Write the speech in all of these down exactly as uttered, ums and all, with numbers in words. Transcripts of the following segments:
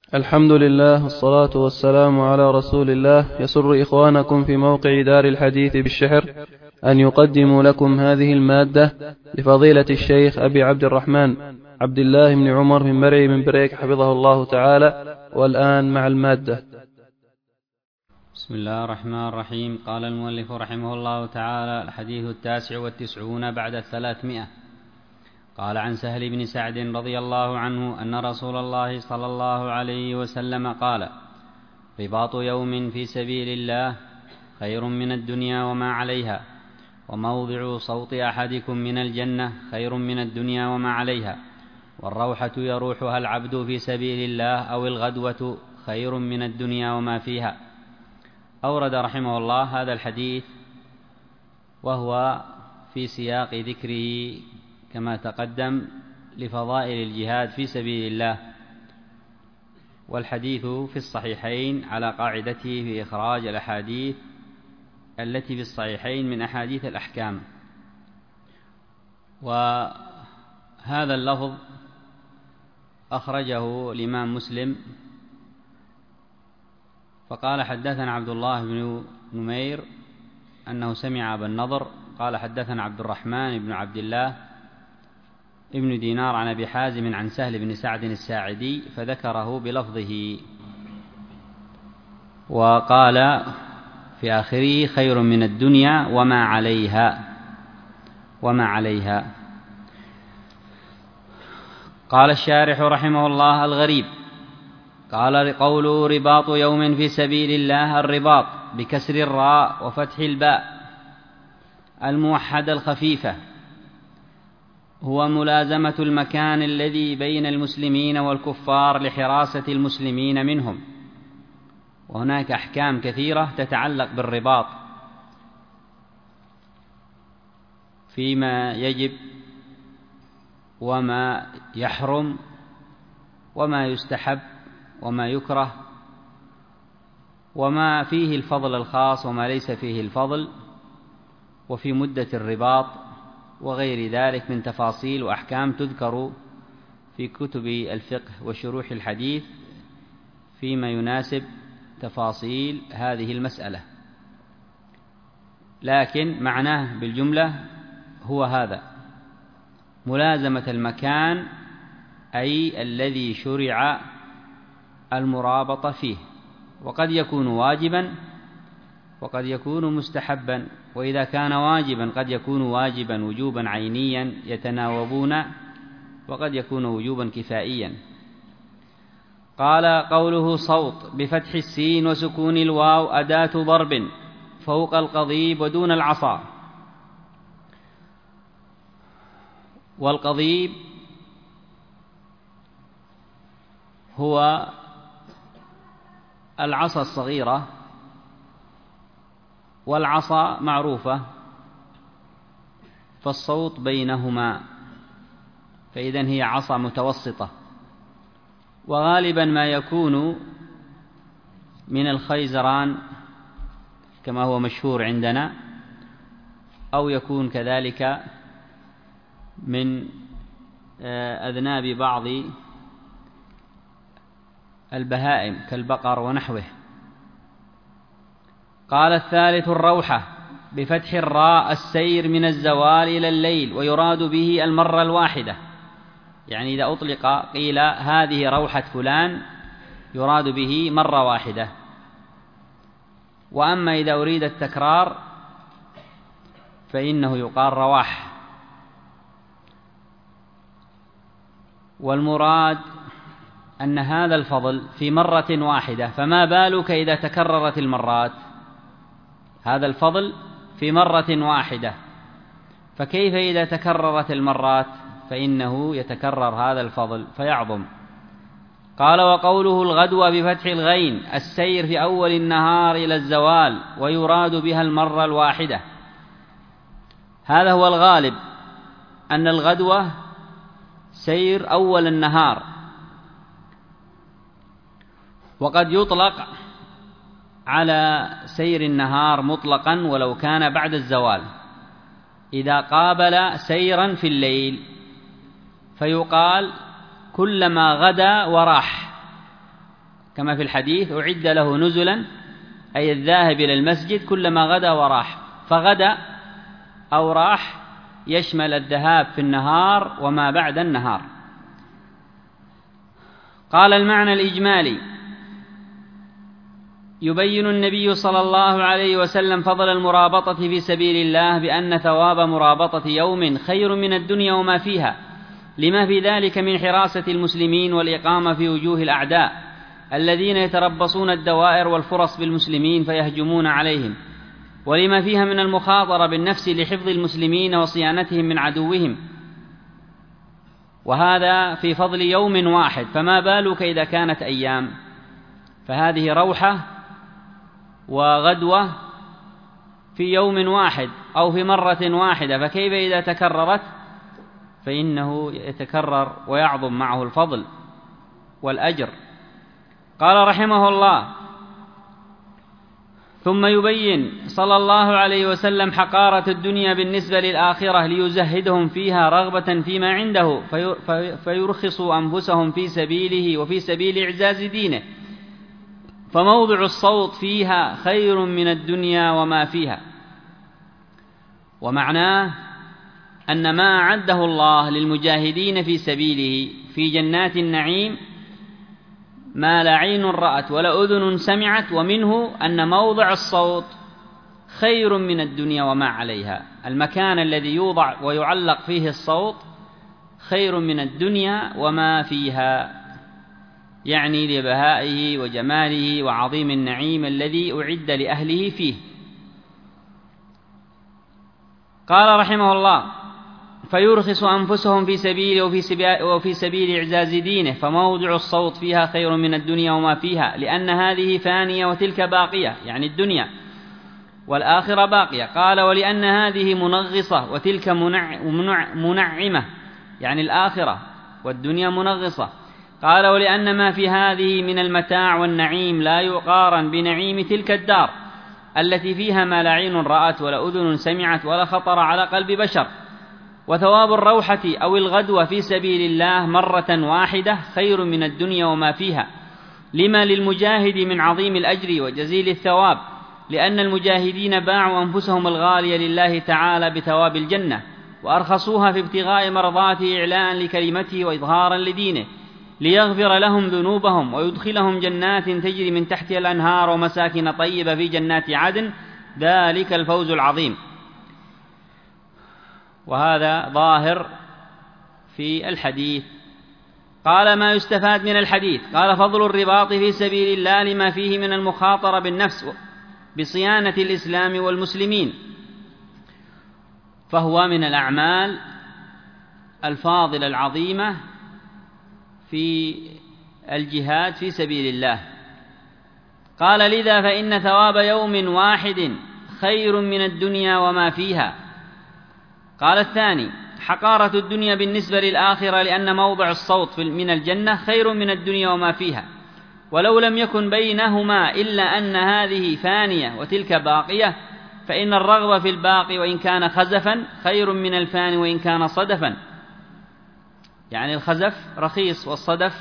الحمد لله والصلاة والسلام على رسول الله. يسر إخوانكم في موقع دار الحديث بالشحر أن يقدموا لكم هذه المادة لفضيلة الشيخ أبي عبد الرحمن عبد الله بن عمر من مرعي من بريك حفظه الله تعالى. والآن مع المادة. بسم الله الرحمن الرحيم. قال المؤلف رحمه الله تعالى: الحديث التاسع والتسعون بعد الثلاثمائة. قال: عن سهل بن سعد رضي الله عنه أن رسول الله صلى الله عليه وسلم قال: رباط يوم في سبيل الله خير من الدنيا وما عليها، وموضع صوت أحدكم من الجنة خير من الدنيا وما عليها، والروحة يروحها العبد في سبيل الله أو الغدوة خير من الدنيا وما فيها. أورد رحمه الله هذا الحديث وهو في سياق ذكره كما تقدم لفضائل الجهاد في سبيل الله، والحديث في الصحيحين على قاعدته في إخراج الأحاديث التي في الصحيحين من أحاديث الأحكام. وهذا اللفظ أخرجه الإمام مسلم فقال: حدثنا عبد الله بن نمير أنه سمع أبا النضر قال: حدثنا عبد الرحمن بن عبد الله ابن دينار عن أبي حازم عن سهل بن سعد الساعدي، فذكره بلفظه، وقال في آخره: خير من الدنيا وما عليها وما عليها. قال الشارح رحمه الله: الغريب. قال: قوله رباط يوم في سبيل الله، الرباط بكسر الراء وفتح الباء الموحدة الخفيفة، هو ملازمة المكان الذي بين المسلمين والكفار لحراسة المسلمين منهم. وهناك أحكام كثيرة تتعلق بالرباط فيما يجب وما يحرم وما يستحب وما يكره، وما فيه الفضل الخاص وما ليس فيه الفضل، وفي مدة الرباط، وغير ذلك من تفاصيل وأحكام تذكر في كتب الفقه وشروح الحديث فيما يناسب تفاصيل هذه المسألة. لكن معناه بالجملة هو هذا: ملازمة المكان، أي الذي شرع المرابطة فيه، وقد يكون واجبا وقد يكون مستحبا، وإذا كان واجبا قد يكون واجبا وجوبا عينيا يتناوبون، وقد يكون وجوبا كفائيا. قال: قوله صوت بفتح السين وسكون الواو أداة ضرب فوق القضيب ودون العصا. والقضيب هو العصا الصغيرة، والعصا معروفة، فالصوت بينهما، فإذن هي عصا متوسطة. وغالبا ما يكون من الخيزران كما هو مشهور عندنا، أو يكون كذلك من أذناب بعض البهائم كالبقر ونحوه. قال: الثالث الروحة بفتح الراء السير من الزوال إلى الليل، ويراد به المرة الواحدة، يعني إذا أطلق قيل هذه روحة فلان يراد به مرة واحدة. وأما إذا أريد التكرار فإنه يقال رواح. والمراد أن هذا الفضل في مرة واحدة، فما بالك إذا تكررت المرات؟ هذا الفضل في مرة واحدة، فكيف إذا تكررت المرات؟ فإنه يتكرر هذا الفضل فيعظم. قال: وقوله الغدوة بفتح الغين السير في أول النهار إلى الزوال، ويراد بها المرة الواحدة. هذا هو الغالب، أن الغدوة سير أول النهار، وقد يطلق على سير النهار مطلقا ولو كان بعد الزوال، إذا قابل سيرا في الليل فيقال كلما غدا وراح، كما في الحديث: أعد له نزلا، أي الذاهب إلى المسجد كلما غدا وراح، فغدا أو راح يشمل الذهاب في النهار وما بعد النهار. قال: المعنى الإجمالي: يبين النبي صلى الله عليه وسلم فضل المرابطة في سبيل الله بأن ثواب مرابطة يوم خير من الدنيا وما فيها، لما في ذلك من حراسة المسلمين والإقامة في وجوه الأعداء الذين يتربصون الدوائر والفرص بالمسلمين فيهجمون عليهم، ولما فيها من المخاطرة بالنفس لحفظ المسلمين وصيانتهم من عدوهم، وهذا في فضل يوم واحد، فما بالك إذا كانت أيام؟ فهذه روحة وغدوة في يوم واحد أو في مرة واحدة، فكيف إذا تكررت؟ فإنه يتكرر ويعظم معه الفضل والأجر. قال رحمه الله: ثم يبين صلى الله عليه وسلم حقارة الدنيا بالنسبة للآخرة ليزهدهم فيها رغبة فيما عنده فيرخصوا أنفسهم في سبيله وفي سبيل إعزاز دينه، فموضع الصوت فيها خير من الدنيا وما فيها. ومعناه أن ما أعده الله للمجاهدين في سبيله في جنات النعيم ما لا عين رأت ولا أذن سمعت، ومنه أن موضع الصوت خير من الدنيا وما عليها. المكان الذي يوضع ويعلق فيه الصوت خير من الدنيا وما فيها، يعني لبهائه وجماله وعظيم النعيم الذي أعد لأهله فيه. قال رحمه الله: فيرخص أنفسهم في سبيله وفي سبيل, وفي سبيل إعزاز دينه، فموضع الصوت فيها خير من الدنيا وما فيها، لأن هذه فانية وتلك باقية، يعني الدنيا، والآخرة باقية. قال: ولأن هذه منغصة وتلك منع منع منعمة، يعني الآخرة والدنيا منغصة. قال: ولأن ما في هذه من المتاع والنعيم لا يقارن بنعيم تلك الدار التي فيها ما لا عين رأت ولا أذن سمعت ولا خطر على قلب بشر. وثواب الروحة أو الغدوة في سبيل الله مرة واحدة خير من الدنيا وما فيها، لما للمجاهد من عظيم الأجر وجزيل الثواب، لأن المجاهدين باعوا أنفسهم الغالية لله تعالى بثواب الجنة، وأرخصوها في ابتغاء مرضاته إعلاء لكلمته وإظهارا لدينه، ليغفر لهم ذنوبهم ويدخلهم جنات تجري من تحتها الأنهار ومساكن طيبة في جنات عدن، ذلك الفوز العظيم. وهذا ظاهر في الحديث. قال: ما يستفاد من الحديث؟ قال: فضل الرباط في سبيل الله لما فيه من المخاطرة بالنفس بصيانة الإسلام والمسلمين، فهو من الأعمال الفاضلة العظيمة في الجهاد في سبيل الله. قال: لذا فإن ثواب يوم واحد خير من الدنيا وما فيها. قال الثاني: حقارة الدنيا بالنسبة للآخرة، لأن موضع الصوت من الجنة خير من الدنيا وما فيها، ولو لم يكن بينهما إلا أن هذه فانية وتلك باقية، فإن الرغبة في الباقي وإن كان خزفا خير من الفاني وإن كان صدفا. يعني الخزف رخيص والصدف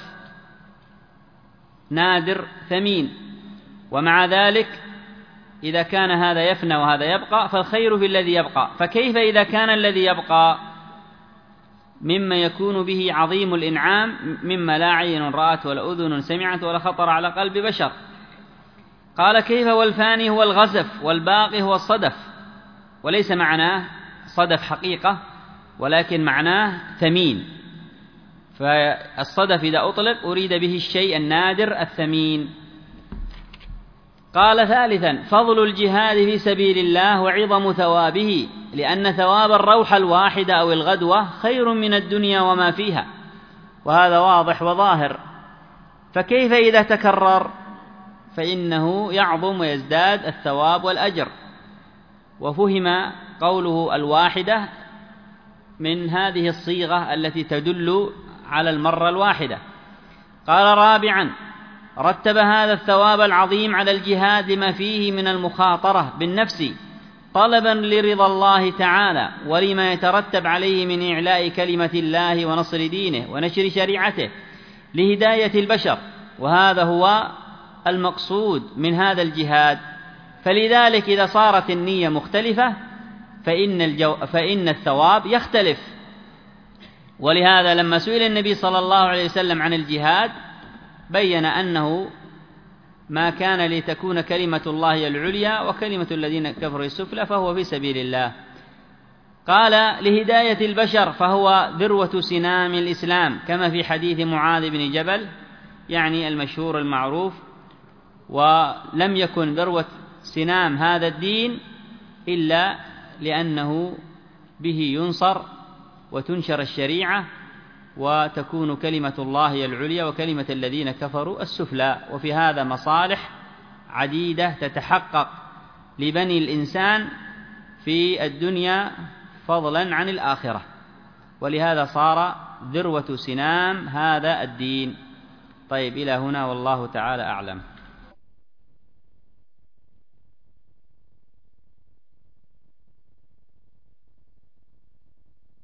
نادر ثمين، ومع ذلك إذا كان هذا يفنى وهذا يبقى فالخير في الذي يبقى، فكيف إذا كان الذي يبقى مما يكون به عظيم الإنعام مما لا عين رأت ولا أذن سمعت ولا خطر على قلب بشر. قال: كيف والفاني هو الغزف والباقي هو الصدف، وليس معناه صدف حقيقة ولكن معناه ثمين، فالصدف إذا أطلق أريد به الشيء النادر الثمين. قال: ثالثا: فضل الجهاد في سبيل الله وعظم ثوابه، لأن ثواب الروحة الواحدة أو الغدوة خير من الدنيا وما فيها، وهذا واضح وظاهر. فكيف إذا تكرر؟ فإنه يعظم ويزداد الثواب والأجر. وفهم قوله الواحدة من هذه الصيغة التي تدل على المرة الواحدة. قال: رابعا: رتب هذا الثواب العظيم على الجهاد لما فيه من المخاطرة بالنفس طلبا لرضا الله تعالى، ولما يترتب عليه من إعلاء كلمة الله ونصر دينه ونشر شريعته لهداية البشر، وهذا هو المقصود من هذا الجهاد، فلذلك إذا صارت النية مختلفة فإن, الجو فإن الثواب يختلف. ولهذا لما سئل النبي صلى الله عليه وسلم عن الجهاد بين أنه ما كان لتكون كلمة الله العليا وكلمة الذين كفروا السفلى فهو في سبيل الله. قال لهداية البشر فهو ذروة سنام الإسلام، كما في حديث معاذ بن جبل يعني المشهور المعروف. ولم يكن ذروة سنام هذا الدين إلا لأنه به ينصر وتنشر الشريعة وتكون كلمة الله العليا وكلمة الذين كفروا السفلى. وفي هذا مصالح عديدة تتحقق لبني الإنسان في الدنيا فضلا عن الآخرة، ولهذا صار ذروة سنام هذا الدين. طيب، إلى هنا والله تعالى أعلم.